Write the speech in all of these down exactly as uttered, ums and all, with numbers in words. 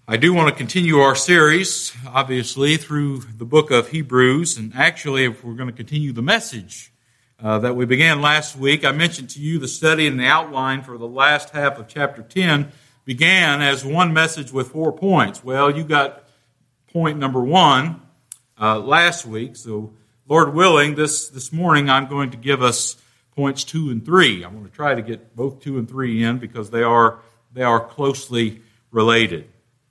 I do want to continue our series, obviously, through the book of Hebrews. And actually, if we're going to continue the message uh, that we began last week, I mentioned to you the study and the outline for the last half of chapter ten began as one message with four points. Well, you got point number one uh, last week. So, Lord willing, this, this morning I'm going to give us points two and three. I'm going to try to get both two and three in because they are they are closely related.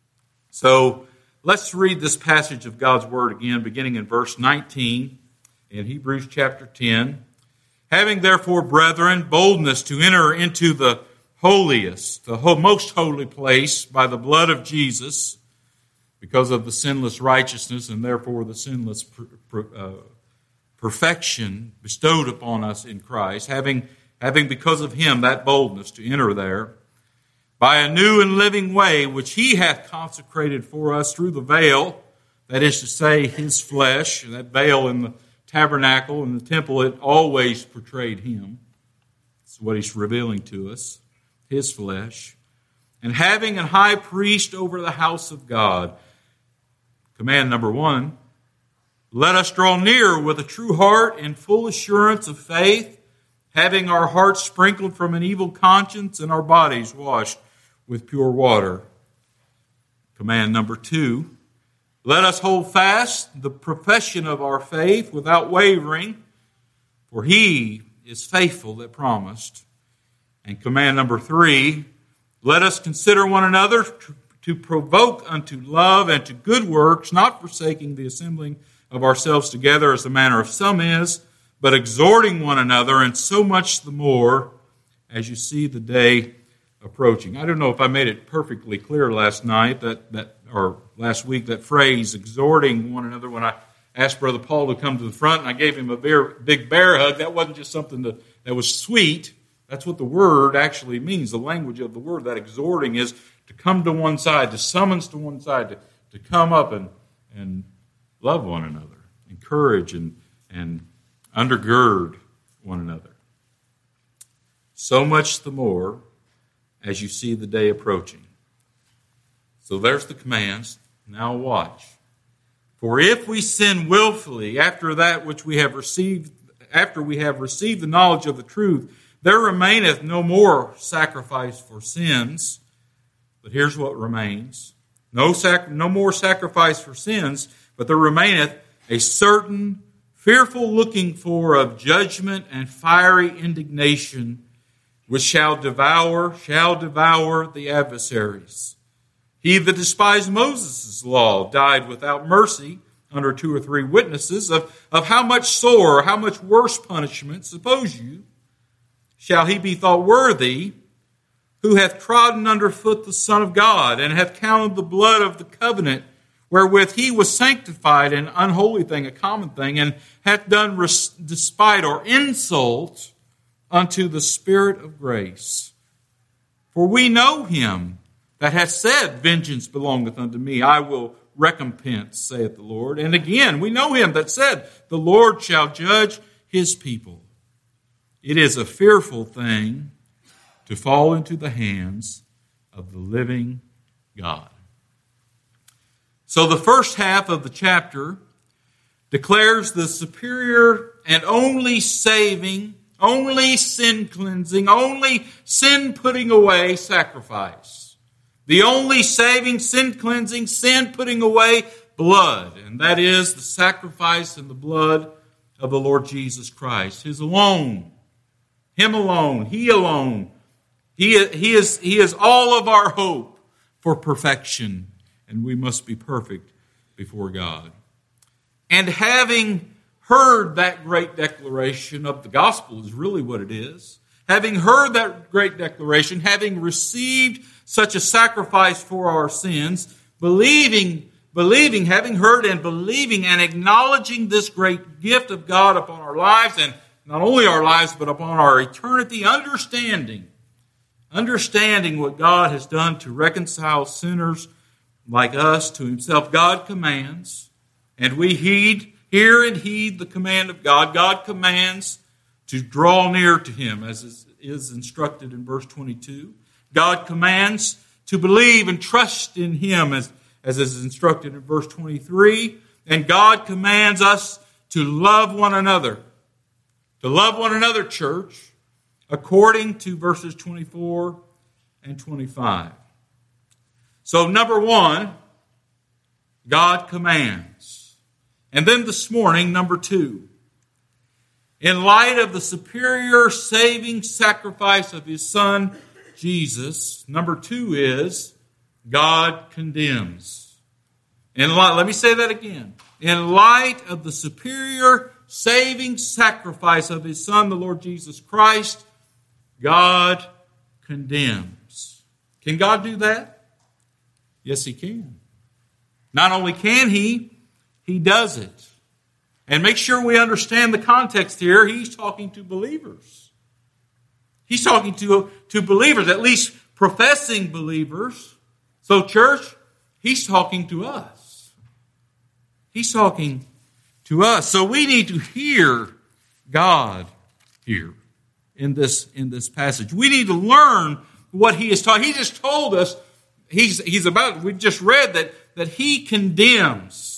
So let's read this passage of God's Word again, beginning in verse nineteen in Hebrews chapter ten. Having therefore, brethren, boldness to enter into the holiest, the most holy place by the blood of Jesus, because of the sinless righteousness and therefore the sinless per, per, uh, perfection bestowed upon us in Christ, having, having because of Him that boldness to enter there, by a new and living way which He hath consecrated for us through the veil, that is to say, His flesh. And that veil in the tabernacle and the temple, it always portrayed Him. That's what He's revealing to us, His flesh. And having an high priest over the house of God. Command number one, let us draw near with a true heart and full assurance of faith, having our hearts sprinkled from an evil conscience and our bodies washed with pure water. Command number two, let us hold fast the profession of our faith without wavering, for He is faithful that promised. And command number three, let us consider one another to, to provoke unto love and to good works, not forsaking the assembling of ourselves together as the manner of some is, but exhorting one another, and so much the more as you see the day approaching. I don't know if I made it perfectly clear last night, that, that or last week, that phrase, exhorting one another, when I asked Brother Paul to come to the front and I gave him a bear, big bear hug. That wasn't just something that, that was sweet. That's what the word actually means. The language of the word, that exhorting, is to come to one side, to summons to one side, to, to come up and, and love one another, encourage and, and undergird one another. So much the more as you see the day approaching. So there's the commands. Now watch. For if we sin willfully after that which we have received, after we have received the knowledge of the truth, there remaineth no more sacrifice for sins. But here's what remains. No, sac- no more sacrifice for sins, but there remaineth a certain fearful looking for of judgment and fiery indignation, which shall devour, shall devour the adversaries. He that despised Moses' law died without mercy under two or three witnesses. Of, of how much sore, how much worse punishment, suppose you, shall he be thought worthy, who hath trodden under foot the Son of God, and hath counted the blood of the covenant, wherewith he was sanctified, an unholy thing, a common thing, and hath done res- despite or insult unto the Spirit of grace. For we know Him that hath said, vengeance belongeth unto me, I will recompense, saith the Lord. And again, we know Him that said, the Lord shall judge His people. It is a fearful thing to fall into the hands of the living God. So the first half of the chapter declares the superior and only saving, only sin cleansing, only sin putting away sacrifice. The only saving, sin cleansing, sin putting away blood. And that is the sacrifice and the blood of the Lord Jesus Christ. His alone. Him alone. He alone. He, he, is, he is all of our hope for perfection. And we must be perfect before God. And having heard that great declaration of the gospel is really what it is. Having heard that great declaration, having received such a sacrifice for our sins, believing, believing, having heard and believing and acknowledging this great gift of God upon our lives, and not only our lives, but upon our eternity, understanding, understanding what God has done to reconcile sinners like us to Himself. God commands, and we heed, hear and heed the command of God. God commands to draw near to Him, as is instructed in verse twenty-two. God commands to believe and trust in Him as, as is instructed in verse twenty-three. And God commands us to love one another. To love one another, church, according to verses twenty-four and twenty-five. So number one, God commands. And then this morning, number two, in light of the superior saving sacrifice of His Son, Jesus, number two is God condemns. In light, let me say that again. In light of the superior saving sacrifice of His Son, the Lord Jesus Christ, God condemns. Can God do that? Yes, He can. Not only can He, He does it. And make sure we understand the context here. He's talking to believers. He's talking to, to believers, at least professing believers. So, church, He's talking to us. He's talking to us. So we need to hear God here in this, in this passage. We need to learn what He is taught. He just told us, he's, he's about, we just read that, that He condemns.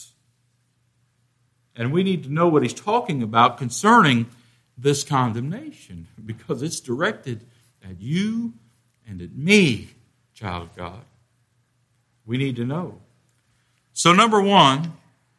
And we need to know what He's talking about concerning this condemnation, because it's directed at you and at me, child of God. We need to know. So number one,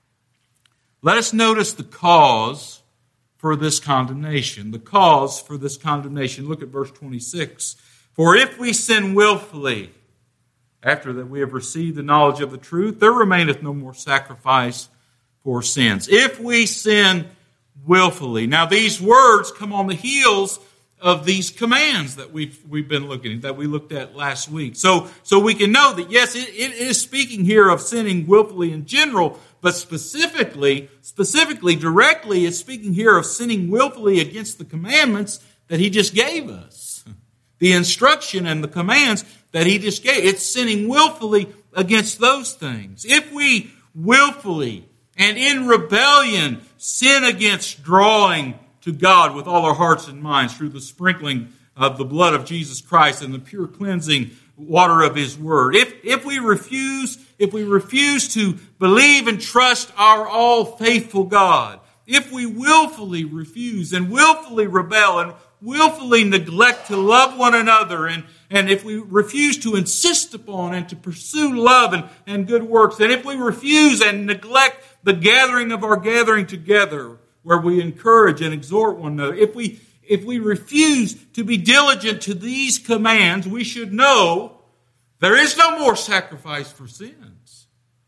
let us notice the cause for this condemnation. The cause for this condemnation. Look at verse twenty-six. For if we sin willfully, after that we have received the knowledge of the truth, there remaineth no more sacrifice for sins. If we sin willfully. Now these words come on the heels of these commands that we've, we've been looking at, that we looked at last week. So, so we can know that yes, it, it is speaking here of sinning willfully in general, but specifically, specifically, directly, it's speaking here of sinning willfully against the commandments that He just gave us. The instruction and the commands that He just gave. It's sinning willfully against those things. If we willfully and in rebellion sin against drawing to God with all our hearts and minds through the sprinkling of the blood of Jesus Christ and the pure cleansing water of His Word. If, if we refuse, if we refuse to believe and trust our all-faithful God, if we willfully refuse and willfully rebel and willfully neglect to love one another, and, and if we refuse to insist upon and to pursue love and, and good works, and if we refuse and neglect the gathering of our gathering together, where we encourage and exhort one another, if we if we refuse to be diligent to these commands, we should know there is no more sacrifice for sins.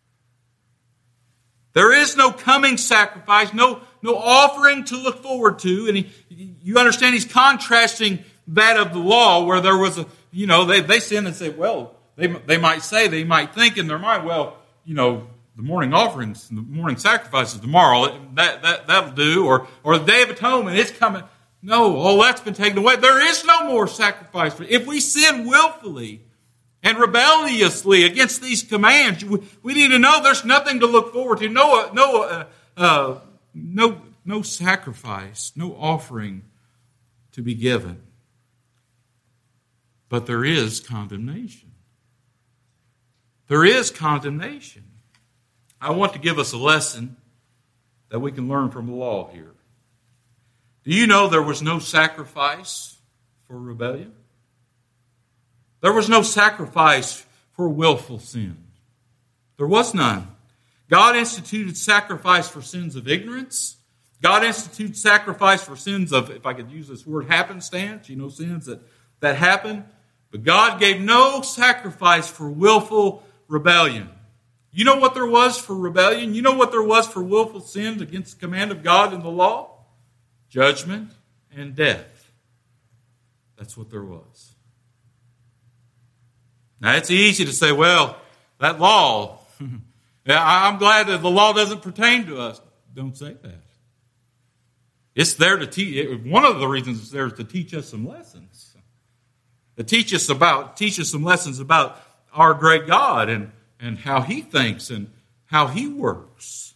There is no coming sacrifice, no, no offering to look forward to. And he, you understand he's contrasting that of the law, where there was a, you know, they, they sin and say, well, they, they might say, they might think in their mind, well, you know, the morning offerings, the morning sacrifices tomorrow, that, that, that'll do. Or, or the Day of Atonement, it's coming. No, all that's been taken away. There is no more sacrifice. If we sin willfully and rebelliously against these commands, we, we need to know there's nothing to look forward to. No, no, uh, uh, no, no sacrifice, no offering to be given. But there is condemnation. There is condemnation. I want to give us a lesson that we can learn from the law here. Do you know there was no sacrifice for rebellion? There was no sacrifice for willful sin. There was none. God instituted sacrifice for sins of ignorance. God instituted sacrifice for sins of, if I could use this word, happenstance, you know, sins that, that happen. But God gave no sacrifice for willful rebellion. You know what there was for rebellion? You know what there was for willful sins against the command of God in the law? Judgment and death. That's what there was. Now, it's easy to say, well, that law, yeah, I'm glad that the law doesn't pertain to us. Don't say that. It's there to teach. One of the reasons it's there is to teach us some lessons. To teach us about, teach us some lessons about our great God and, and how He thinks and how He works.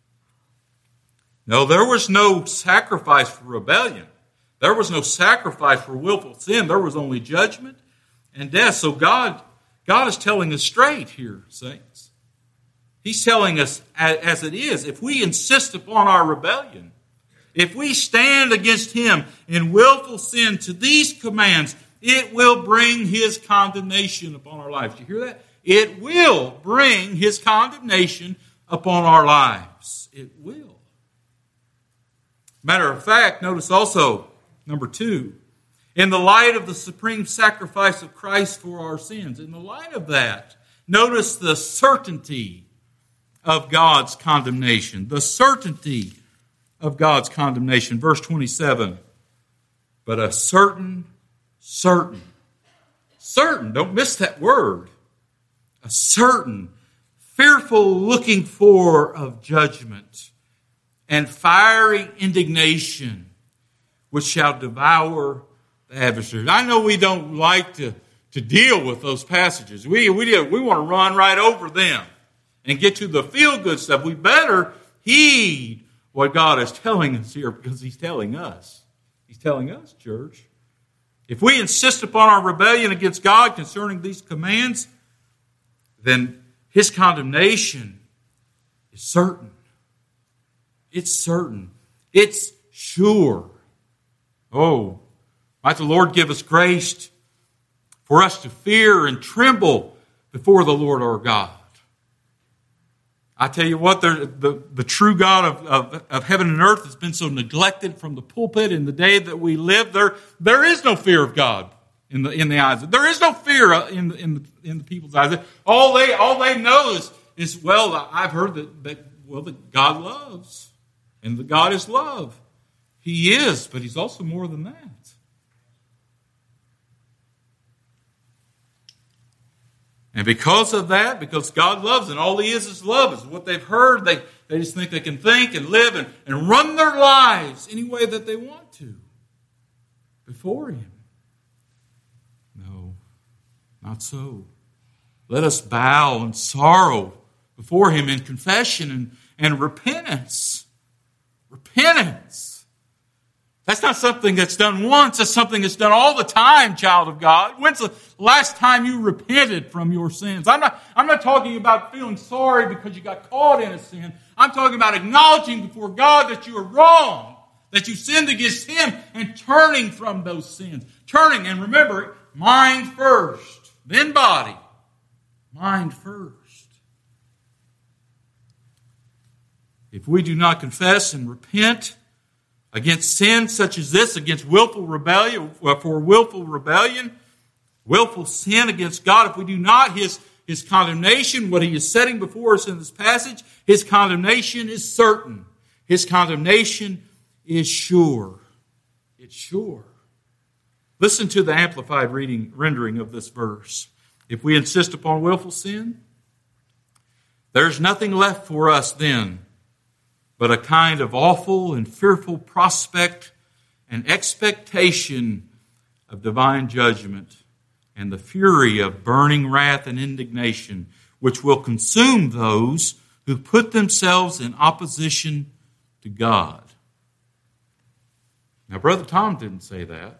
No, there was no sacrifice for rebellion. There was no sacrifice for willful sin. There was only judgment and death. So God, God is telling us straight here, saints. He's telling us as it is. If we insist upon our rebellion, if we stand against Him in willful sin to these commands, it will bring His condemnation upon our lives. Do you hear that? It will bring His condemnation upon our lives. It will. Matter of fact, notice also, number two, in the light of the supreme sacrifice of Christ for our sins, in the light of that, notice the certainty of God's condemnation. The certainty of God's condemnation. Verse twenty-seven, but a certain, certain, certain, don't miss that word, a certain, fearful looking for of judgment and fiery indignation, which shall devour the adversaries. I know we don't like to, to deal with those passages. We, we, we want to run right over them and get to the feel-good stuff. We better heed what God is telling us here, because He's telling us. He's telling us, church. If we insist upon our rebellion against God concerning these commands, then His condemnation is certain. It's certain. It's sure. Oh, might the Lord give us grace for us to fear and tremble before the Lord our God. I tell you what, the, the, the true God of, of, of heaven and earth has been so neglected from the pulpit in the day that we live. There, there is no fear of God in the in the eyes. There is no fear in the, in the, in the people's eyes. All they all they know is, is well, I've heard that, that well that God loves, and that God is love. He is, but He's also more than that. And because of that, because God loves and all He is is love, is what they've heard, they, they just think they can think and live and, and run their lives any way that they want to before Him. No, not so. Let us bow in sorrow before Him in confession and, and repentance. Repentance. That's not something that's done once. That's something that's done all the time, child of God. When's the last time you repented from your sins? I'm not, I'm not talking about feeling sorry because you got caught in a sin. I'm talking about acknowledging before God that you are wrong, that you sinned against Him, and turning from those sins. Turning, and remember, mind first, then body. Mind first. If we do not confess and repent against sin such as this, against willful rebellion, for willful rebellion, willful sin against God, if we do not, His, His condemnation, what He is setting before us in this passage, His condemnation is certain. His condemnation is sure. It's sure. Listen to the amplified reading, rendering of this verse. If we insist upon willful sin, there's nothing left for us then but a kind of awful and fearful prospect and expectation of divine judgment and the fury of burning wrath and indignation, which will consume those who put themselves in opposition to God. Now, Brother Tom didn't say that.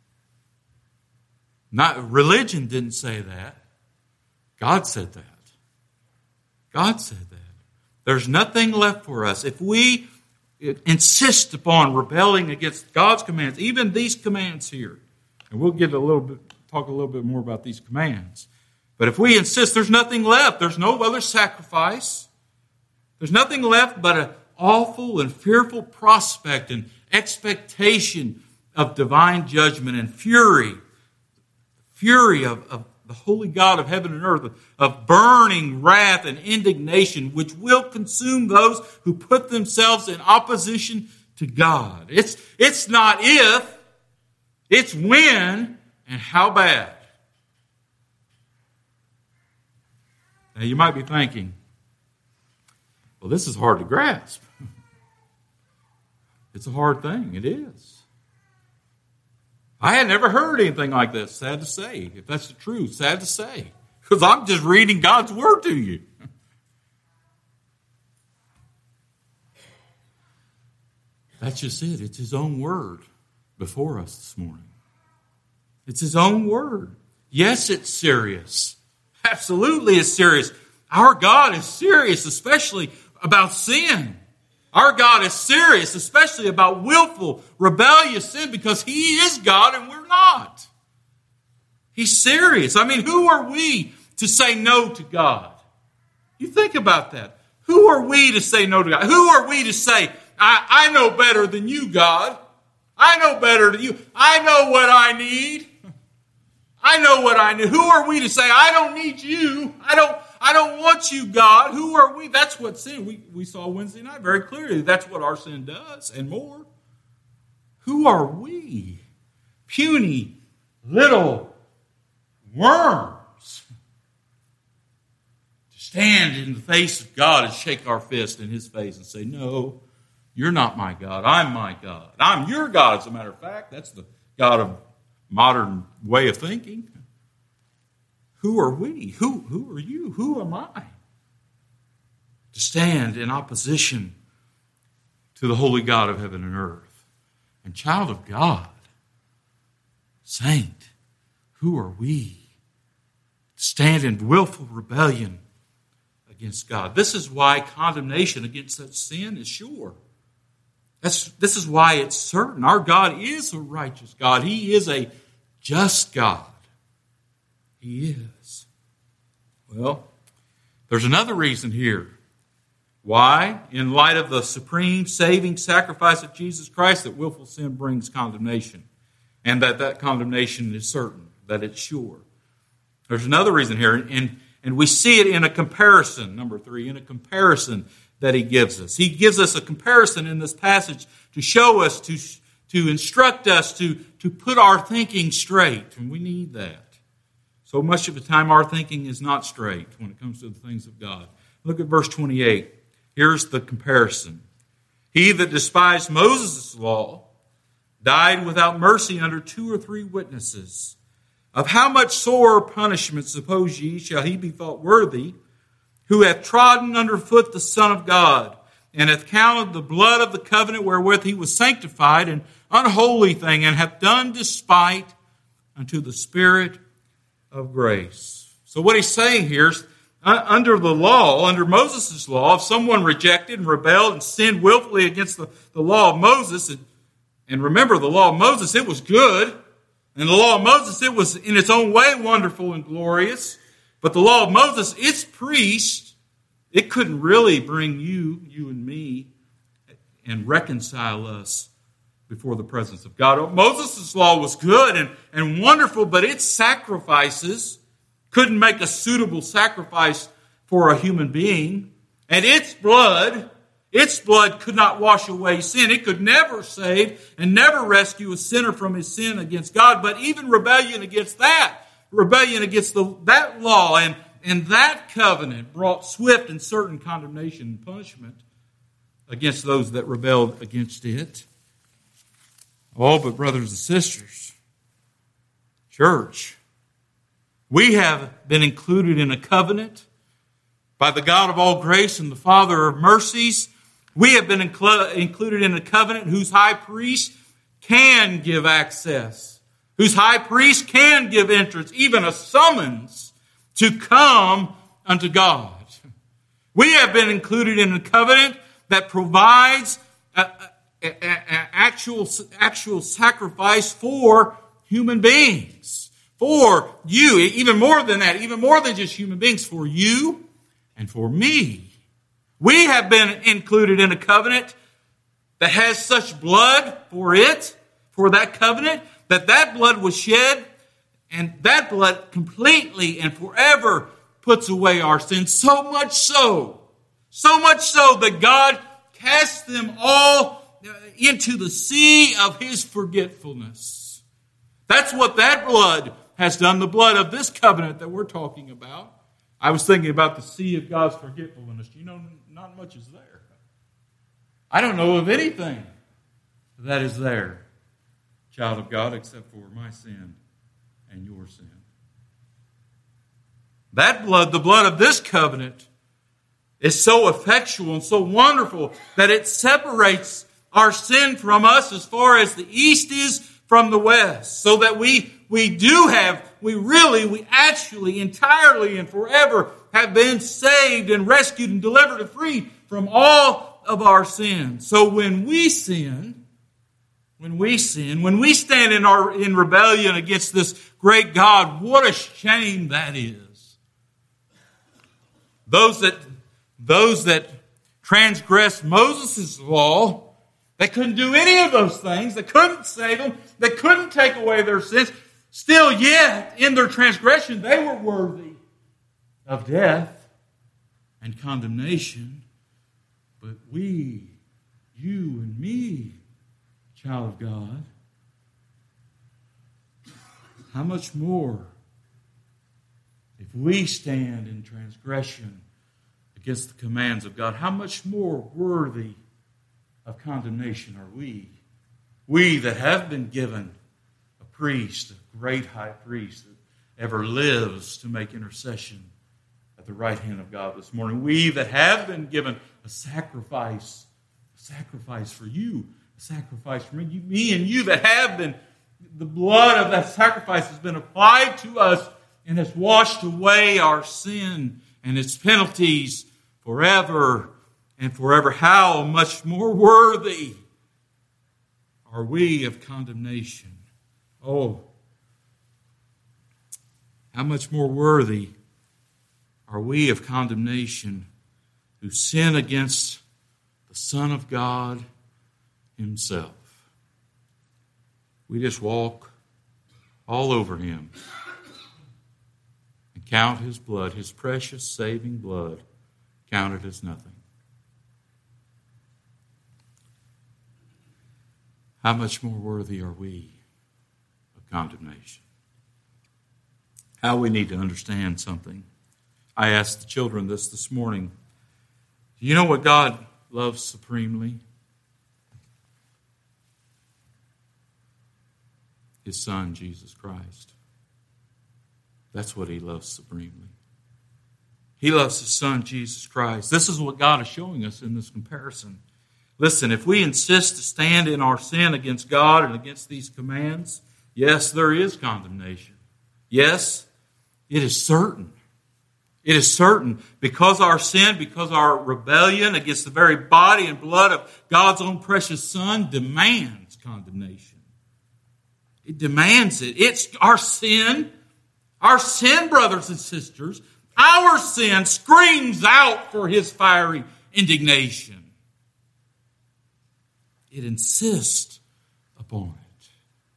Not, religion didn't say that. God said that. God said that. There's nothing left for us. If we insist upon rebelling against God's commands, even these commands here, and we'll get a little bit, talk a little bit more about these commands. But if we insist, there's nothing left. There's no other sacrifice. There's nothing left but an awful and fearful prospect and expectation of divine judgment and fury. Fury of, of the holy God of heaven and earth, of burning wrath and indignation, which will consume those who put themselves in opposition to God. It's, it's not if, it's when, and how bad. Now you might be thinking, well, this is hard to grasp. It's a hard thing. It is. I had never heard anything like this, sad to say. If that's the truth, sad to say. Because I'm just reading God's Word to you. That's just it. It's His own Word before us this morning. It's His own Word. Yes, it's serious. Absolutely is serious. Our God is serious, especially about sin. Our God is serious, especially about willful, rebellious sin, because He is God and we're not. He's serious. I mean, who are we to say no to God? You think about that. Who are we to say no to God? Who are we to say, I, I know better than you, God. I know better than you. I know what I need. I know what I need. Who are we to say, I don't need you. I don't I don't want you, God. Who are we? That's what sin, we, we saw Wednesday night very clearly. That's what our sin does and more. Who are we? Puny little worms. To stand in the face of God and shake our fist in His face and say, no, you're not my God. I'm my God. I'm your God, as a matter of fact. That's the God of modern way of thinking. Who are we? Who, who are you? Who am I? To stand in opposition to the holy God of heaven and earth. And child of God, saint, who are we? To stand in willful rebellion against God. This is why condemnation against such sin is sure. That's, this is why it's certain. Our God is a righteous God. He is a just God. He is. Well, there's another reason here. Why? In light of the supreme saving sacrifice of Jesus Christ, that willful sin brings condemnation. And that that condemnation is certain, that it's sure. There's another reason here, and, and we see it in a comparison, number three, in a comparison that he gives us. He gives us a comparison in this passage to show us, to, to instruct us, to, to put our thinking straight. And we need that. So much of the time our thinking is not straight when it comes to the things of God. Look at verse twenty-eight. Here's the comparison. He that despised Moses' law died without mercy under two or three witnesses. Of how much sore punishment, suppose ye, shall he be thought worthy, who hath trodden under foot the Son of God, and hath counted the blood of the covenant wherewith he was sanctified an unholy thing, and hath done despite unto the Spirit of grace. So what he's saying here is, uh, under the law, under Moses' law, if someone rejected and rebelled and sinned willfully against the, the law of Moses, and, and remember the law of Moses, it was good, and the law of Moses, it was in its own way wonderful and glorious, but the law of Moses, its priest, it couldn't really bring you, you and me, and reconcile us before the presence of God. Moses' law was good and, and wonderful, but its sacrifices couldn't make a suitable sacrifice for a human being. And its blood, its blood could not wash away sin. It could never save and never rescue a sinner from his sin against God. But even rebellion against that, rebellion against the, that law and, and that covenant brought swift and certain condemnation and punishment against those that rebelled against it. Oh, but brothers and sisters, church, we have been included in a covenant by the God of all grace and the Father of mercies. We have been inclu- included in a covenant whose high priest can give access, whose high priest can give entrance, even a summons to come unto God. We have been included in a covenant that provides a, a, a, a actual, actual sacrifice for human beings. For you, even more than that, even more than just human beings, for you and for me. We have been included in a covenant that has such blood for it, for that covenant, that that blood was shed, and that blood completely and forever puts away our sins. So much so, so much so that God cast them all into the sea of His forgetfulness. That's what that blood has done, the blood of this covenant that we're talking about. I was thinking about the sea of God's forgetfulness. You know, not much is there. I don't know of anything that is there, child of God, except for my sin and your sin. That blood, the blood of this covenant, is so effectual and so wonderful that it separates our sin from us as far as the east is from the west, so that we we do have, we really, we actually, entirely and forever have been saved and rescued and delivered and freed from all of our sins. So when we sin, when we sin, when we stand in our in rebellion against this great God, what a shame that is. Those that those that transgressed Moses' law, they couldn't do any of those things. They couldn't save them. They couldn't take away their sins. Still yet, in their transgression, they were worthy of death and condemnation. But we, you and me, child of God, how much more if we stand in transgression against the commands of God, how much more worthy of condemnation are we? We that have been given a priest, a great high priest that ever lives to make intercession at the right hand of God this morning. We that have been given a sacrifice, a sacrifice for you, a sacrifice for me, me and you that have been, the blood of that sacrifice has been applied to us and has washed away our sin and its penalties forever and forever. How much more worthy are we of condemnation? Oh, how much more worthy are we of condemnation who sin against the Son of God Himself? We just walk all over Him and count His blood, His precious saving blood, counted as nothing. How much more worthy are we of condemnation? How we need to understand something. I asked the children this this morning. Do you know what God loves supremely? His Son, Jesus Christ. That's what He loves supremely. He loves His Son, Jesus Christ. This is what God is showing us in this comparison. Listen, if we insist to stand in our sin against God and against these commands, yes, there is condemnation. Yes, it is certain. It is certain because our sin, because our rebellion against the very body and blood of God's own precious Son demands condemnation. It demands it. It's our sin. Our sin, brothers and sisters, our sin screams out for His fiery indignation. It insists upon it.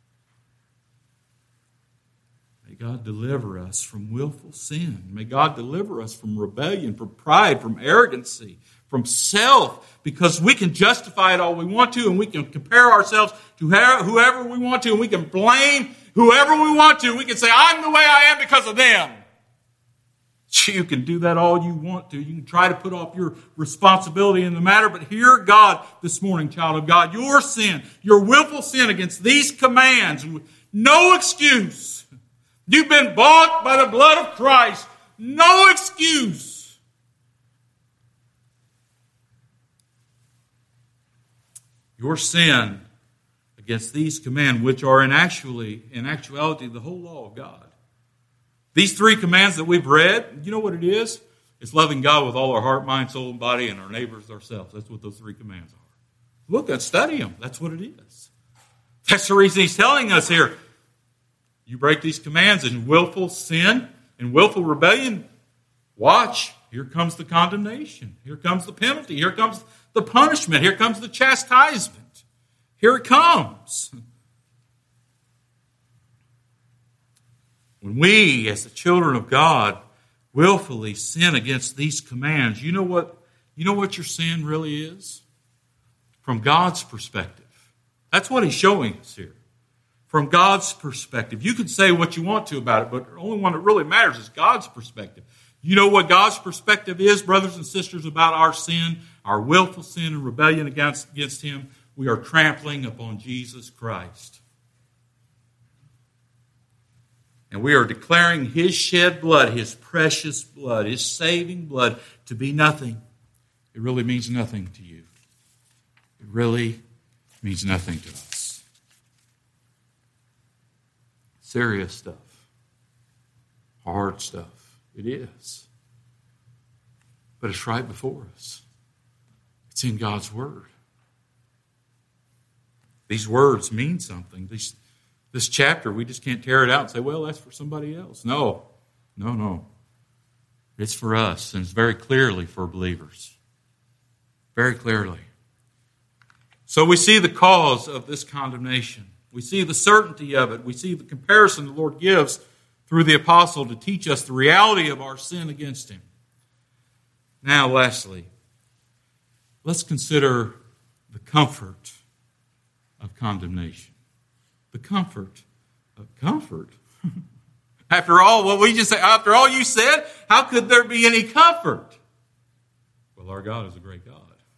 May God deliver us from willful sin. May God deliver us from rebellion, from pride, from arrogancy, from self, because we can justify it all we want to, and we can compare ourselves to whoever we want to, and we can blame whoever we want to. We can say, I'm the way I am because of them. You can do that all you want to. You can try to put off your responsibility in the matter, but hear God this morning, child of God. Your sin, your willful sin against these commands, no excuse. You've been bought by the blood of Christ. No excuse. Your sin against these commands, which are in actually, in actuality, the whole law of God. These three commands that we've read, you know what it is? It's loving God with all our heart, mind, soul, and body, and our neighbors ourselves. That's what those three commands are. Look and study them. That's what it is. That's the reason He's telling us here. You break these commands in willful sin and willful rebellion, watch. Here comes the condemnation. Here comes the penalty. Here comes the punishment. Here comes the chastisement. Here it comes. When we, as the children of God, willfully sin against these commands, you know what, you know what your sin really is? From God's perspective. That's what He's showing us here. From God's perspective. You can say what you want to about it, but the only one that really matters is God's perspective. You know what God's perspective is, brothers and sisters, about our sin, our willful sin and rebellion against, against Him? We are trampling upon Jesus Christ. And we are declaring His shed blood, His precious blood, His saving blood to be nothing. It really means nothing to you. It really means nothing to us. Serious stuff. Hard stuff. It is. But it's right before us. It's in God's Word. These words mean something. These, this chapter, we just can't tear it out and say, well, that's for somebody else. No, no, no. It's for us, and it's very clearly for believers. Very clearly. So we see the cause of this condemnation. We see the certainty of it. We see the comparison the Lord gives through the apostle to teach us the reality of our sin against Him. Now, lastly, let's consider the comfort of condemnation. The comfort of comfort. After all, what we just said, after all you said, how could there be any comfort? Well, our God is a great God.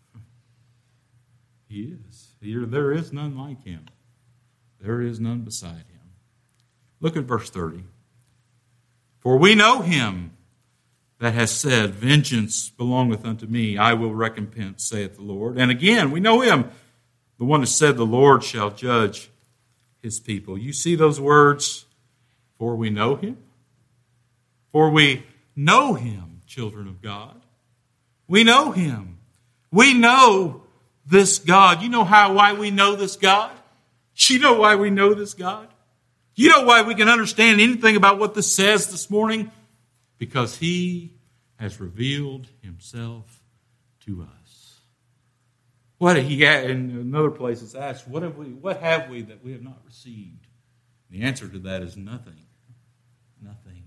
He is. There is none like Him. There is none beside Him. Look at verse thirty. For we know Him that has said, vengeance belongeth unto me, I will recompense, saith the Lord. And again, we know Him, the one that said, the Lord shall judge His people. You see those words? For we know Him. For we know Him, children of God. We know Him. We know this God. You know how why we know this God? You know why we know this God? You know why we can understand anything about what this says this morning? Because He has revealed Himself to us. What he in another place it's asked, what have we what have we that we have not received? The answer to that is nothing. Nothing.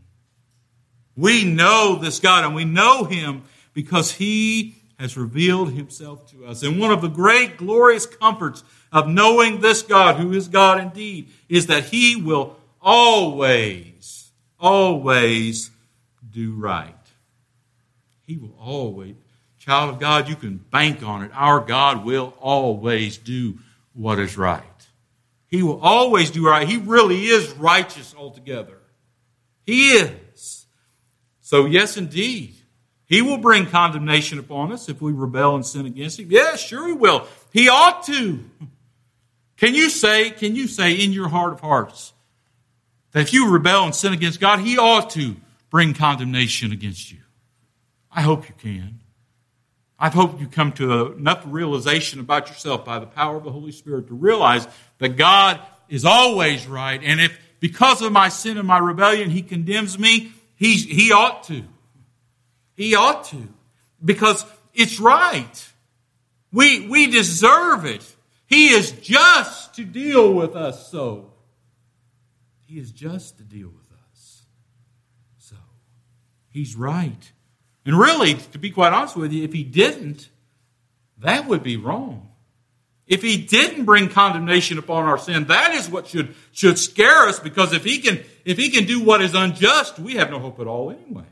We know this God, and we know Him because He has revealed Himself to us. And one of the great glorious comforts of knowing this God, who is God indeed, is that He will always, always do right. He will always. Child of God, you can bank on it. Our God will always do what is right. He will always do right. He really is righteous altogether. He is. So yes, indeed, He will bring condemnation upon us if we rebel and sin against Him. Yes, sure He will. He ought to. Can you say, can you say in your heart of hearts that if you rebel and sin against God, He ought to bring condemnation against you? I hope you can. I hope you come to enough realization about yourself by the power of the Holy Spirit to realize that God is always right. And if because of my sin and my rebellion He condemns me, He, he ought to. He ought to. Because it's right. We, we deserve it. He is just to deal with us so. He is just to deal with us so. He's right. And really, to be quite honest with you, if He didn't, that would be wrong. If He didn't bring condemnation upon our sin, that is what should, should scare us, because if He can, if He can do what is unjust, we have no hope at all anyway.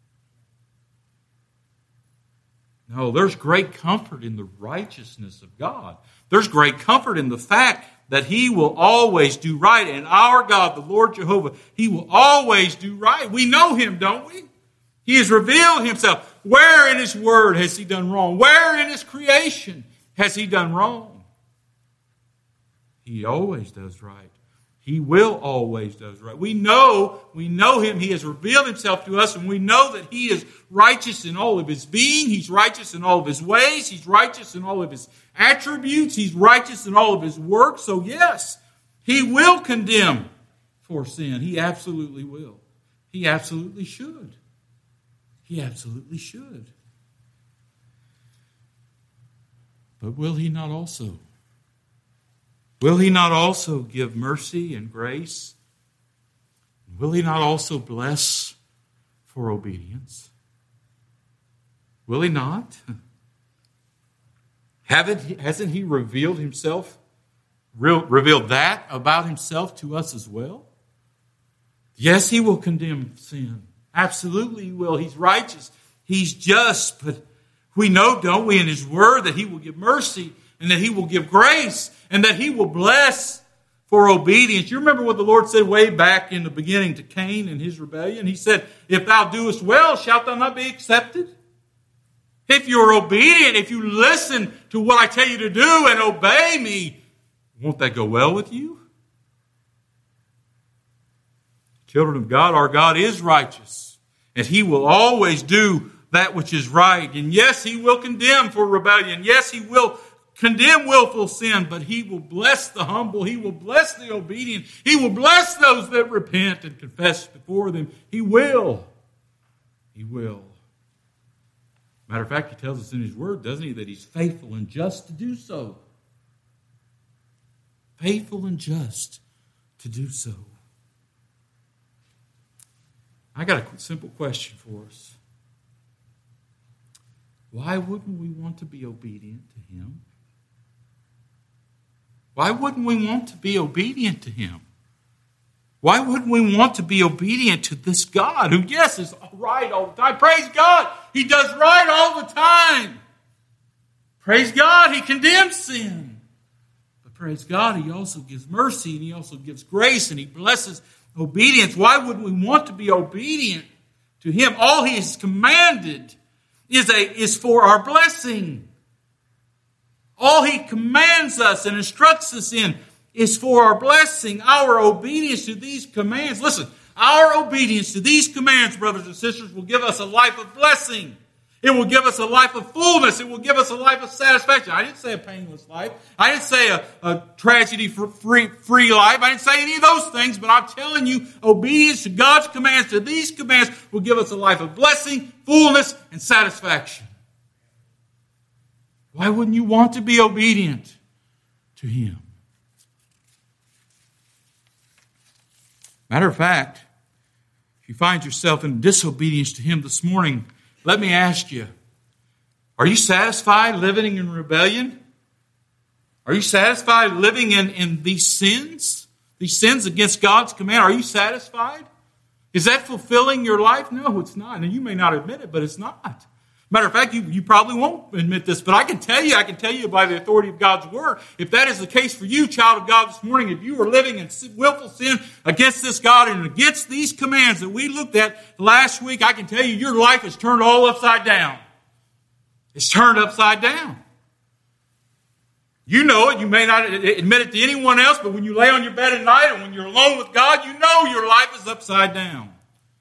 No, there's great comfort in the righteousness of God. There's great comfort in the fact that He will always do right. And our God, the Lord Jehovah, He will always do right. We know Him, don't we? He has revealed Himself. Where in His Word has He done wrong? Where in His creation has He done wrong? He always does right. He will always do right. We know, we know Him. He has revealed Himself to us, and we know that He is righteous in all of His being. He's righteous in all of His ways. He's righteous in all of His attributes. He's righteous in all of His works. So yes, He will condemn for sin. He absolutely will. He absolutely should. He absolutely should. But will He not also? Will He not also give mercy and grace? Will He not also bless for obedience? Will He not? Haven't he, hasn't He revealed Himself, re- revealed that about Himself to us as well? Yes, He will condemn sin. Absolutely He will. He's righteous. He's just. But we know, don't we, in His Word that He will give mercy and that He will give grace and that He will bless for obedience. You remember what the Lord said way back in the beginning to Cain and his rebellion? He said, if thou doest well, shalt thou not be accepted? If you're obedient, if you listen to what I tell you to do and obey me, won't that go well with you? Children of God, our God is righteous, and He will always do that which is right. And yes, He will condemn for rebellion. Yes, He will condemn willful sin, but He will bless the humble. He will bless the obedient. He will bless those that repent and confess before them. He will. He will. Matter of fact, He tells us in His Word, doesn't He, that He's faithful and just to do so. Faithful and just to do so. I got a simple question for us. Why wouldn't we want to be obedient to Him? Why wouldn't we want to be obedient to Him? Why wouldn't we want to be obedient to this God who, yes, is right all the time? Praise God, He does right all the time. Praise God, He condemns sin. But praise God, He also gives mercy and He also gives grace and He blesses obedience. Why would we want to be obedient to Him? All He has commanded is, a, is for our blessing. All He commands us and instructs us in is for our blessing. Our obedience to these commands, listen, our obedience to these commands, brothers and sisters, will give us a life of blessing. It will give us a life of fullness. It will give us a life of satisfaction. I didn't say a painless life. I didn't say a, a tragedy-free free life. I didn't say any of those things, but I'm telling you, obedience to God's commands, to these commands, will give us a life of blessing, fullness, and satisfaction. Why wouldn't you want to be obedient to Him? Matter of fact, if you find yourself in disobedience to Him this morning, let me ask you, are you satisfied living in rebellion? Are you satisfied living in, in these sins? These sins against God's command? Are you satisfied? Is that fulfilling your life? No, it's not. And you may not admit it, but it's not. Matter of fact, you, you probably won't admit this, but I can tell you, I can tell you by the authority of God's Word, if that is the case for you, child of God, this morning, if you are living in willful sin against this God and against these commands that we looked at last week, I can tell you your life is turned all upside down. It's turned upside down. You know it. You may not admit it to anyone else, but when you lay on your bed at night and when you're alone with God, you know your life is upside down.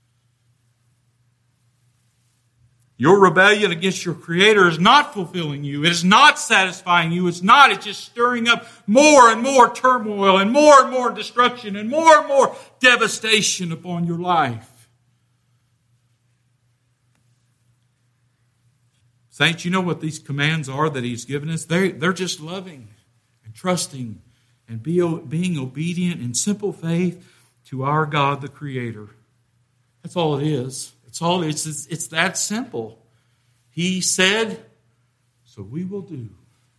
Your rebellion against your Creator is not fulfilling you. It is not satisfying you. It's not. It's just stirring up more and more turmoil and more and more destruction and more and more devastation upon your life. Saints, you know what these commands are that He's given us? They're, they're just loving and trusting and be, being obedient in simple faith to our God, the Creator. That's all it is. It's all. It's, it's it's that simple. He said, so we will do.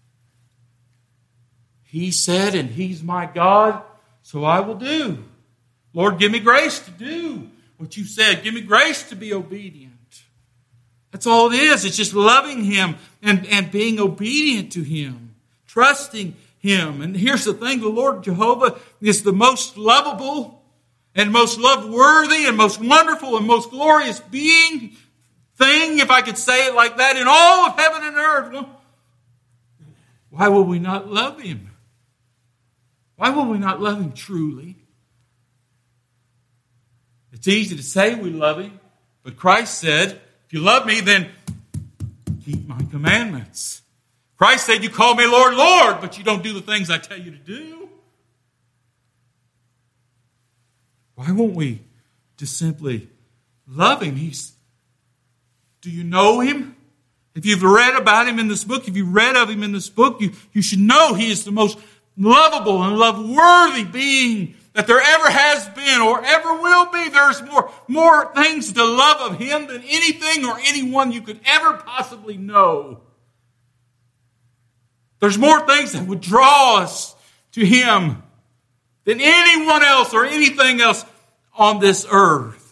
He said, and He's my God, so I will do. Lord, give me grace to do what You said. Give me grace to be obedient. That's all it is. It's just loving Him and, and being obedient to Him, trusting Him. And here's the thing, the Lord Jehovah is the most lovable and most love-worthy and most wonderful and most glorious being, thing, if I could say it like that, in all of heaven and earth. Well, why will we not love Him? Why will we not love Him truly? It's easy to say we love Him, but Christ said, if you love me, then keep my commandments. Christ said, you call me Lord, Lord, but you don't do the things I tell you to do. Why won't we just simply love Him? He's, do you know Him? If you've read about Him in this book, if you've read of Him in this book, you, you should know He is the most lovable and love-worthy being that there ever has been or ever will be. There's more, more things to love of Him than anything or anyone you could ever possibly know. There's more things that would draw us to Him than anyone else or anything else on this earth.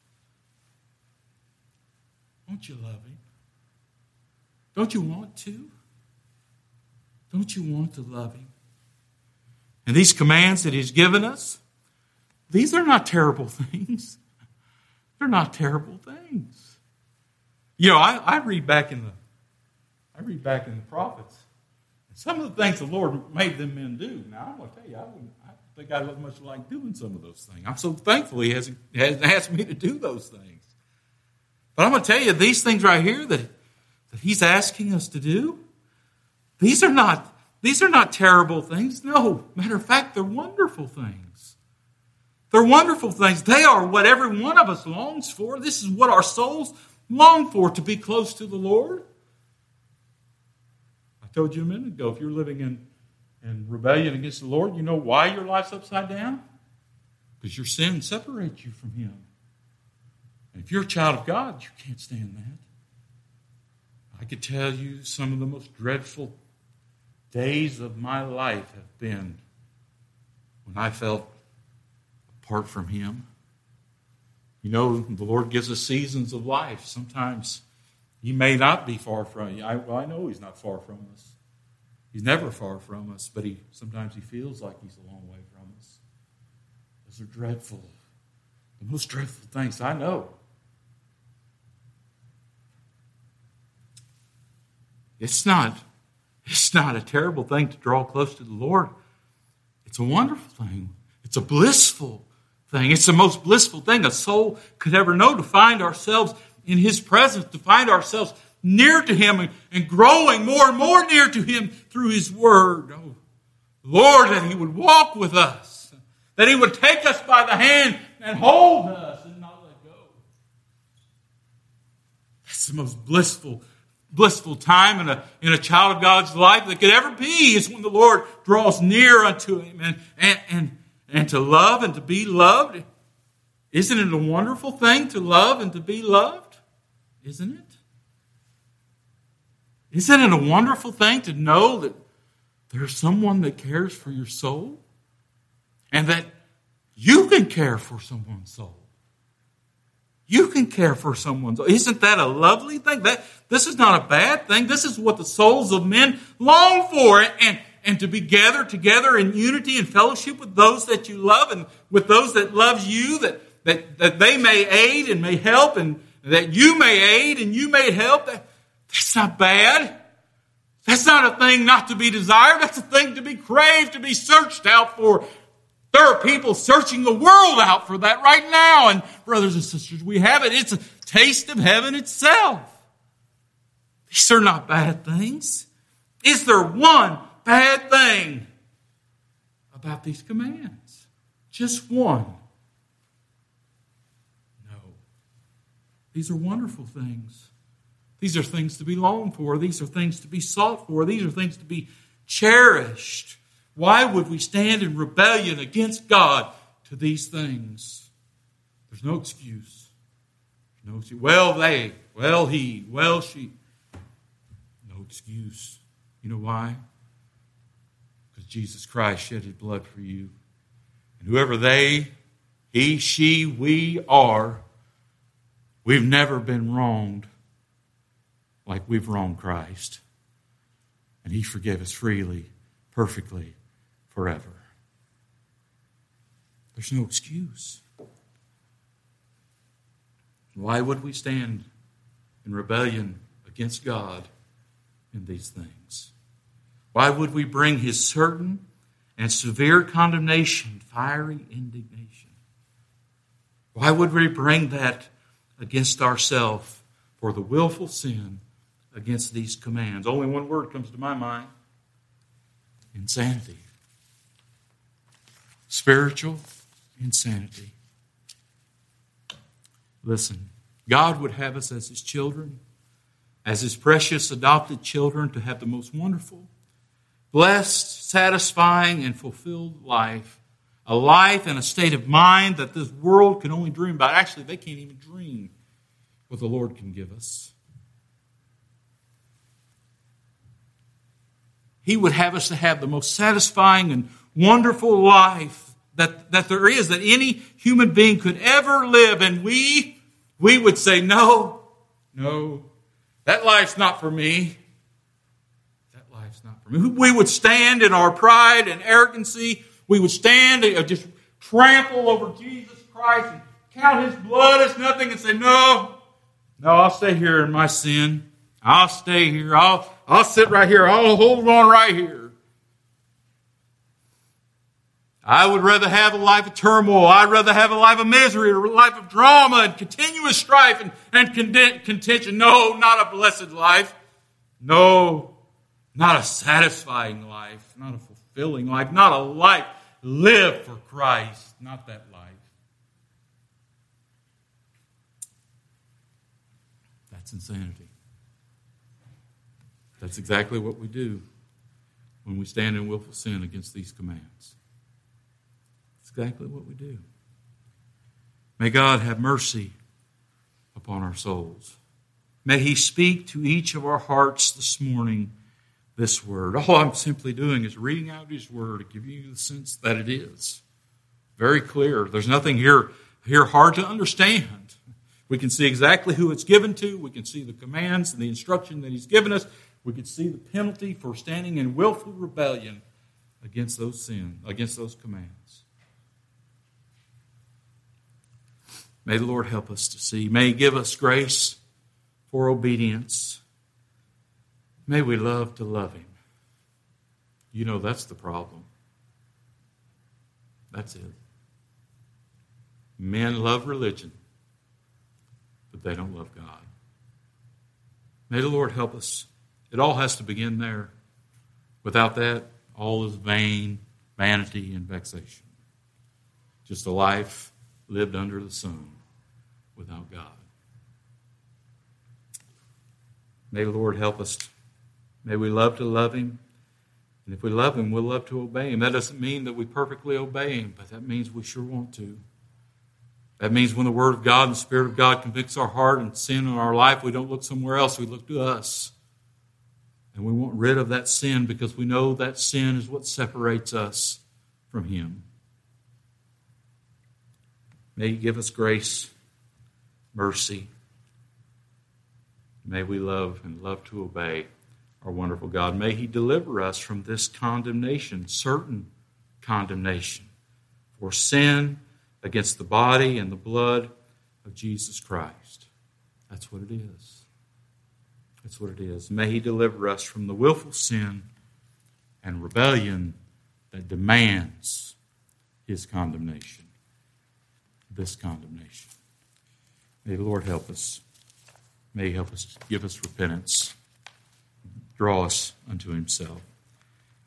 Don't you love Him? Don't you want to? Don't you want to love Him? And these commands that He's given us, these are not terrible things. They're not terrible things. You know, I, I read back in the I read back in the prophets. Some of the things the Lord made them men do. Now, I'm going to tell you, I wouldn't, I, think I much like doing some of those things. I'm so thankful he hasn't, hasn't asked me to do those things. But I'm going to tell you, these things right here that, that he's asking us to do, these are not these are not terrible things. No, matter of fact, they're wonderful things. They're wonderful things. They are what every one of us longs for. This is what our souls long for, to be close to the Lord. I told you a minute ago, if you're living in, in rebellion against the Lord, you know why your life's upside down? Because your sin separates you from Him. And if you're a child of God, you can't stand that. I could tell you some of the most dreadful days of my life have been when I felt apart from Him. You know, the Lord gives us seasons of life. Sometimes He may not be far from you. I, well, I know He's not far from us. He's never far from us, but he sometimes He feels like He's a long way from us. Those are dreadful. The most dreadful things I know. It's not, it's not a terrible thing to draw close to the Lord. It's a wonderful thing. It's a blissful thing. It's the most blissful thing a soul could ever know, to find ourselves in His presence, to find ourselves near to Him and, and growing more and more near to Him through His Word. Oh, Lord, that He would walk with us, that He would take us by the hand and hold us and not let go. That's the most blissful blissful time in a, in a child of God's life that could ever be, is when the Lord draws near unto Him and, and, and, and to love and to be loved. Isn't it a wonderful thing to love and to be loved? Isn't it? Isn't it a wonderful thing to know that there's someone that cares for your soul and that you can care for someone's soul? You can care for someone's soul. Isn't that a lovely thing? That this is not a bad thing. This is what the souls of men long for. And, and to be gathered together in unity and fellowship with those that you love and with those that love you, that, that, that they may aid and may help, and that you may aid and you may help. That, that's not bad. That's not a thing not to be desired. That's a thing to be craved, to be searched out for. There are people searching the world out for that right now. And brothers and sisters, we have it. It's a taste of heaven itself. These are not bad things. Is there one bad thing about these commands? Just one? No. These are wonderful things. These are things to be longed for. These are things to be sought for. These are things to be cherished. Why would we stand in rebellion against God to these things? There's no excuse. No excuse. Well, they, well, he, well, she. No excuse. You know why? Because Jesus Christ shed His blood for you. And whoever they, he, she, we are, we've never been wronged like we've wronged Christ. And He forgave us freely, perfectly, forever. There's no excuse. Why would we stand in rebellion against God in these things? Why would we bring His certain and severe condemnation, fiery indignation? Why would we bring that against ourselves for the willful sin against these commands? Only one word comes to my mind: insanity. Spiritual insanity. Listen, God would have us as His children, as His precious adopted children, to have the most wonderful, blessed, satisfying, and fulfilled life. A life and a state of mind that this world can only dream about. Actually, they can't even dream what the Lord can give us. He would have us to have the most satisfying and wonderful life that, that there is, that any human being could ever live. And we, we would say, no, no, that life's not for me. That life's not for me. We would stand in our pride and arrogancy. We would stand and just trample over Jesus Christ and count His blood as nothing and say, no, no, I'll stay here in my sin. I'll stay here. I'll, I'll sit right here. I'll hold on right here. I would rather have a life of turmoil. I'd rather have a life of misery, a life of drama and continuous strife and, and contention. No, not a blessed life. No, not a satisfying life. Not a fulfilling life. Not a life lived for Christ. Not that life. That's insanity. That's exactly what we do when we stand in willful sin against these commands. It's exactly what we do. May God have mercy upon our souls. May He speak to each of our hearts this morning this word. All I'm simply doing is reading out His word to give you the sense that it is very clear. There's nothing here, here hard to understand. We can see exactly who it's given to. We can see the commands and the instruction that He's given us. We can see the penalty for standing in willful rebellion against those sins, against those commands. May the Lord help us to see. May He give us grace for obedience. May we love to love Him. You know that's the problem. That's it. Men love religion, but they don't love God. May the Lord help us. It all has to begin there. Without that, all is vain, vanity, and vexation. Just a life lived under the sun without God. May the Lord help us. May we love to love Him. And if we love Him, we'll love to obey Him. That doesn't mean that we perfectly obey Him, but that means we sure want to. That means when the Word of God and the Spirit of God convicts our heart and sin in our life, we don't look somewhere else. We look to us. And we want rid of that sin because we know that sin is what separates us from Him. May He give us grace, mercy. May we love and love to obey our wonderful God. May He deliver us from this condemnation, certain condemnation, for sin against the body and the blood of Jesus Christ. That's what it is. That's what it is. May He deliver us from the willful sin and rebellion that demands His condemnation. This condemnation. May the Lord help us. May He help us, give us repentance, draw us unto Himself.